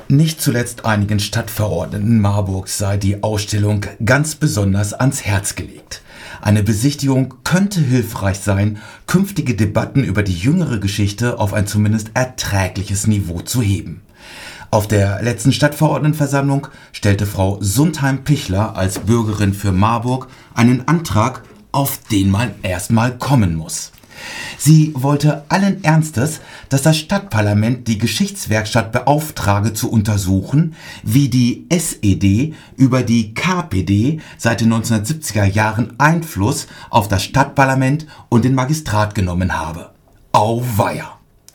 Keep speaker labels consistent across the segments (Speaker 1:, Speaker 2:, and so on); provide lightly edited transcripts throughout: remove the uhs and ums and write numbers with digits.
Speaker 1: Nicht zuletzt einigen Stadtverordneten Marburgs sei die Ausstellung ganz besonders ans Herz gelegt. Eine Besichtigung könnte hilfreich sein, künftige Debatten über die jüngere Geschichte auf ein zumindest erträgliches Niveau zu heben. Auf der letzten Stadtverordnetenversammlung stellte Frau Sundheim-Pichler als Bürgerin für Marburg einen Antrag, auf den man erstmal kommen muss. Sie wollte allen Ernstes, dass das Stadtparlament die Geschichtswerkstatt beauftrage zu untersuchen, wie die SED über die KPD seit den 1970er Jahren Einfluss auf das Stadtparlament und den Magistrat genommen habe. Auweia!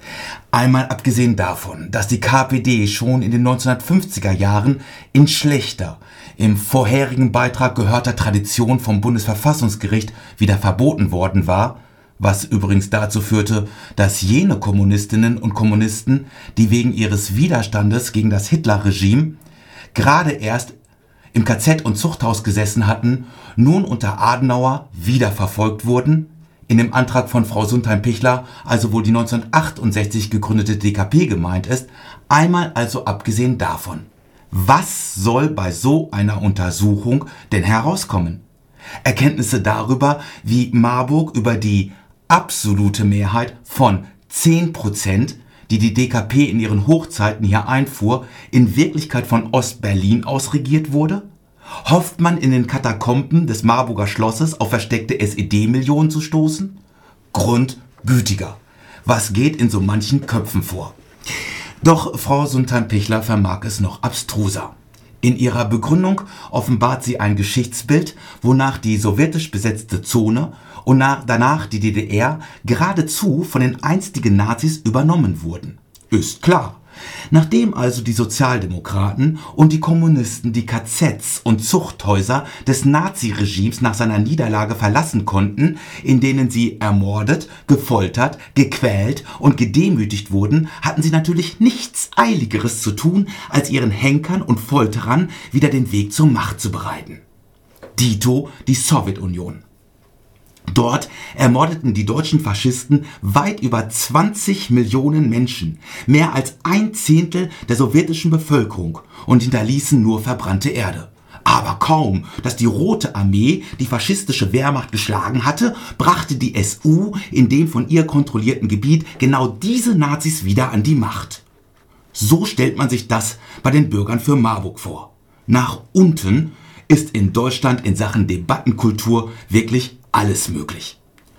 Speaker 1: Einmal abgesehen davon, dass die KPD schon in den 1950er Jahren in schlechter, im vorherigen Beitrag gehörter Tradition vom Bundesverfassungsgericht wieder verboten worden war, was übrigens dazu führte, dass jene Kommunistinnen und Kommunisten, die wegen ihres Widerstandes gegen das Hitlerregime gerade erst im KZ und Zuchthaus gesessen hatten, nun unter Adenauer wiederverfolgt wurden, in dem Antrag von Frau Sundheim-Pichler, also wohl die 1968 gegründete DKP gemeint ist, einmal also abgesehen davon. Was soll bei so einer Untersuchung denn herauskommen? Erkenntnisse darüber, wie Marburg über die absolute Mehrheit von 10%, die die DKP in ihren Hochzeiten hier einfuhr, in Wirklichkeit von Ostberlin aus regiert wurde? Hofft man in den Katakomben des Marburger Schlosses auf versteckte SED-Millionen zu stoßen? Grundgütiger. Was geht in so manchen Köpfen vor? Doch Frau Sundheim-Pichler vermag es noch abstruser. In ihrer Begründung offenbart sie ein Geschichtsbild, wonach die sowjetisch besetzte Zone und danach die DDR geradezu von den einstigen Nazis übernommen wurden. Ist klar. Nachdem also die Sozialdemokraten und die Kommunisten die KZs und Zuchthäuser des Naziregimes nach seiner Niederlage verlassen konnten, in denen sie ermordet, gefoltert, gequält und gedemütigt wurden, hatten sie natürlich nichts Eiligeres zu tun, als ihren Henkern und Folterern wieder den Weg zur Macht zu bereiten. Dito die Sowjetunion. Dort ermordeten die deutschen Faschisten weit über 20 Millionen Menschen, mehr als 1/10 der sowjetischen Bevölkerung, und hinterließen nur verbrannte Erde. Aber kaum, dass die Rote Armee die faschistische Wehrmacht geschlagen hatte, brachte die SU in dem von ihr kontrollierten Gebiet genau diese Nazis wieder an die Macht. So stellt man sich das bei den Bürgern für Marburg vor. Nach unten ist in Deutschland in Sachen Debattenkultur wirklich alles möglich.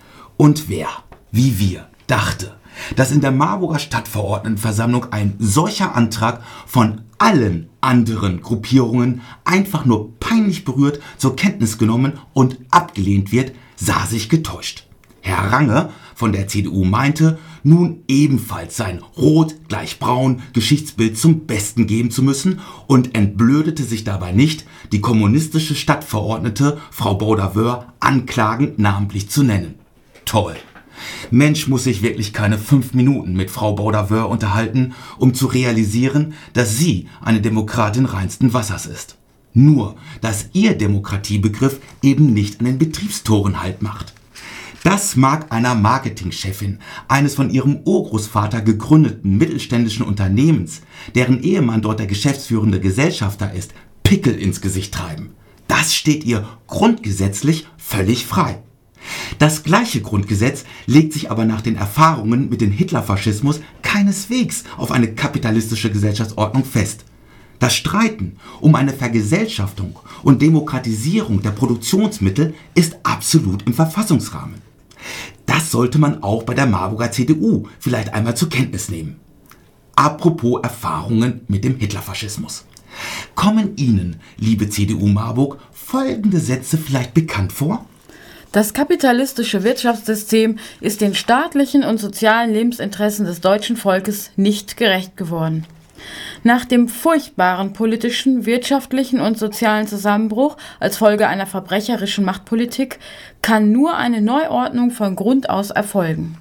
Speaker 1: Und wer, wie wir, dachte, dass in der Marburger Stadtverordnetenversammlung ein solcher Antrag von allen anderen Gruppierungen einfach nur peinlich berührt zur Kenntnis genommen und abgelehnt wird, sah sich getäuscht. Herr Range von der CDU meinte, nun ebenfalls sein rot gleich braun Geschichtsbild zum Besten geben zu müssen und entblödete sich dabei nicht, die kommunistische Stadtverordnete Frau Bauder-Wöhr anklagend namentlich zu nennen. Toll. Mensch muss sich wirklich keine 5 Minuten mit Frau Bauder-Wöhr unterhalten, um zu realisieren, dass sie eine Demokratin reinsten Wassers ist. Nur, dass ihr Demokratiebegriff eben nicht an den Betriebstoren Halt macht. Das mag einer Marketingchefin eines von ihrem Urgroßvater gegründeten mittelständischen Unternehmens, deren Ehemann dort der geschäftsführende Gesellschafter ist, Pickel ins Gesicht treiben. Das steht ihr grundgesetzlich völlig frei. Das gleiche Grundgesetz legt sich aber nach den Erfahrungen mit dem Hitlerfaschismus keineswegs auf eine kapitalistische Gesellschaftsordnung fest. Das Streiten um eine Vergesellschaftung und Demokratisierung der Produktionsmittel ist absolut im Verfassungsrahmen. Das sollte man auch bei der Marburger CDU vielleicht einmal zur Kenntnis nehmen. Apropos Erfahrungen mit dem Hitlerfaschismus. Kommen Ihnen, liebe CDU Marburg, folgende Sätze vielleicht bekannt vor?
Speaker 2: Das kapitalistische Wirtschaftssystem ist den staatlichen und sozialen Lebensinteressen des deutschen Volkes nicht gerecht geworden. Nach dem furchtbaren politischen, wirtschaftlichen und sozialen Zusammenbruch als Folge einer verbrecherischen Machtpolitik kann nur eine Neuordnung von Grund aus erfolgen.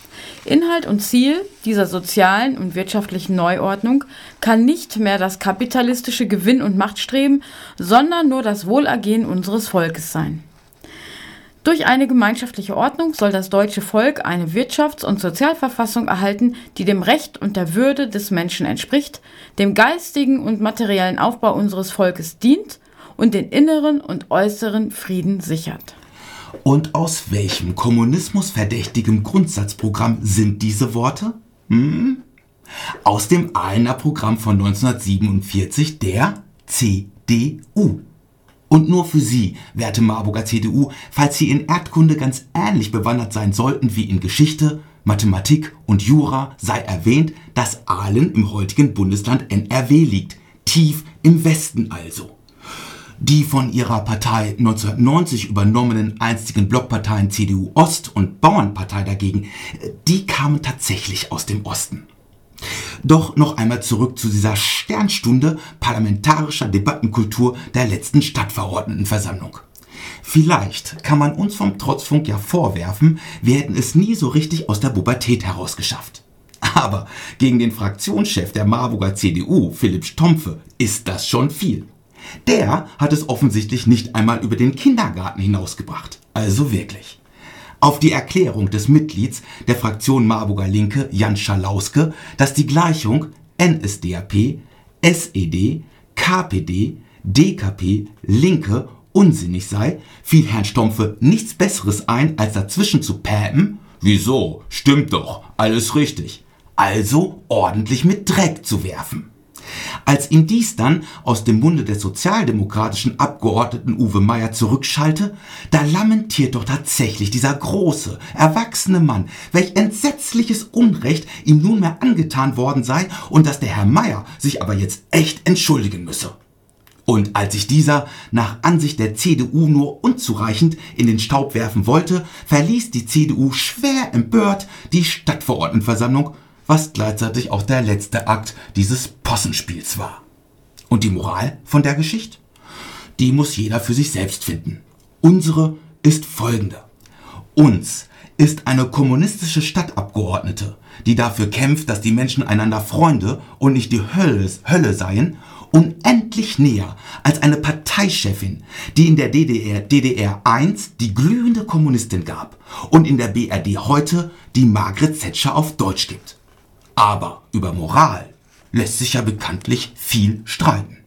Speaker 2: Inhalt und Ziel dieser sozialen und wirtschaftlichen Neuordnung kann nicht mehr das kapitalistische Gewinn- und Machtstreben, sondern nur das Wohlergehen unseres Volkes sein. Durch eine gemeinschaftliche Ordnung soll das deutsche Volk eine Wirtschafts- und Sozialverfassung erhalten, die dem Recht und der Würde des Menschen entspricht, dem geistigen und materiellen Aufbau unseres Volkes dient und den inneren und äußeren Frieden sichert.
Speaker 1: Und aus welchem kommunismusverdächtigem Grundsatzprogramm sind diese Worte? Aus dem Ahlener Programm von 1947, der CDU. Und nur für Sie, werte Marburger CDU, falls Sie in Erdkunde ganz ähnlich bewandert sein sollten wie in Geschichte, Mathematik und Jura, sei erwähnt, dass Ahlen im heutigen Bundesland NRW liegt, tief im Westen also. Die von ihrer Partei 1990 übernommenen einstigen Blockparteien CDU Ost und Bauernpartei dagegen, die kamen tatsächlich aus dem Osten. Doch noch einmal zurück zu dieser Sternstunde parlamentarischer Debattenkultur der letzten Stadtverordnetenversammlung. Vielleicht kann man uns vom Trotzfunk ja vorwerfen, wir hätten es nie so richtig aus der Pubertät herausgeschafft. Aber gegen den Fraktionschef der Marburger CDU, Philipp Stompfe, ist das schon viel. Der hat es offensichtlich nicht einmal über den Kindergarten hinausgebracht. Also wirklich. Auf die Erklärung des Mitglieds der Fraktion Marburger Linke, Jan Schalauske, dass die Gleichung NSDAP, SED, KPD, DKP, Linke unsinnig sei, fiel Herrn Stompfe nichts Besseres ein, als dazwischen zu päpen. Wieso? Stimmt doch, alles richtig. Also ordentlich mit Dreck zu werfen. Als ihm dies dann aus dem Munde des sozialdemokratischen Abgeordneten Uwe Meier zurückschallte, da lamentiert doch tatsächlich dieser große, erwachsene Mann, welch entsetzliches Unrecht ihm nunmehr angetan worden sei und dass der Herr Meier sich aber jetzt echt entschuldigen müsse. Und als sich dieser nach Ansicht der CDU nur unzureichend in den Staub werfen wollte, verließ die CDU schwer empört die Stadtverordnetenversammlung, was gleichzeitig auch der letzte Akt dieses Possenspiels war. Und die Moral von der Geschichte? Die muss jeder für sich selbst finden. Unsere ist folgende. Uns ist eine kommunistische Stadtabgeordnete, die dafür kämpft, dass die Menschen einander Freunde und nicht die Hölle seien, unendlich näher als eine Parteichefin, die in der DDR 1 die glühende Kommunistin gab und in der BRD heute die Margret Zetscher auf Deutsch gibt. Aber über Moral lässt sich ja bekanntlich viel streiten.